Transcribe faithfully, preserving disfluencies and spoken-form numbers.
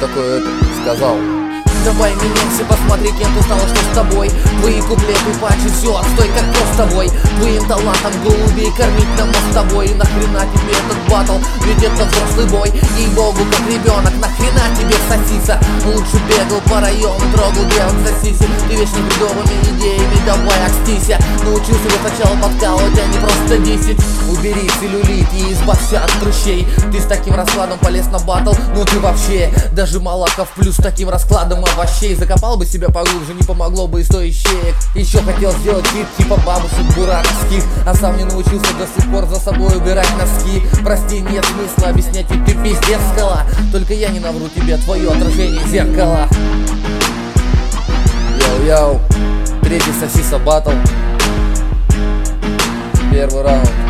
такое это сказал. Давай меняйся, посмотри, кем ты стала, что с тобой. Твои куплеты паче, все, отстой, как простовой. Твоим талантом голубей кормить нам с тобой. И нахрена тебе этот батл, ведь это взрослый бой. Ей-богу, как ребенок, нахрена тебе сосиса. Лучше бегал по району, трогал девок за сиси. Ты вечно бредовыми идеями, давай окстися. Научился бы сначала подкалывать, а не просто десять. Убери целлюлит и избавься от прыщей. Ты с таким раскладом полез на батл, ну ты вообще. Даже Малахов плюс с таким раскладом овощей. Закопал бы себя поглубже, не помогло бы и сто ищеек. Еще хотел сделать хит типа бабушек бураковских, а сам не научился до сих пор за собой убирать носки. Прости, нет смысла объяснять, ведь ты пиздец скала. Только я не навру тебе твое отражение зеркала. Йоу-йоу, третий сосиса батл. Первый раунд.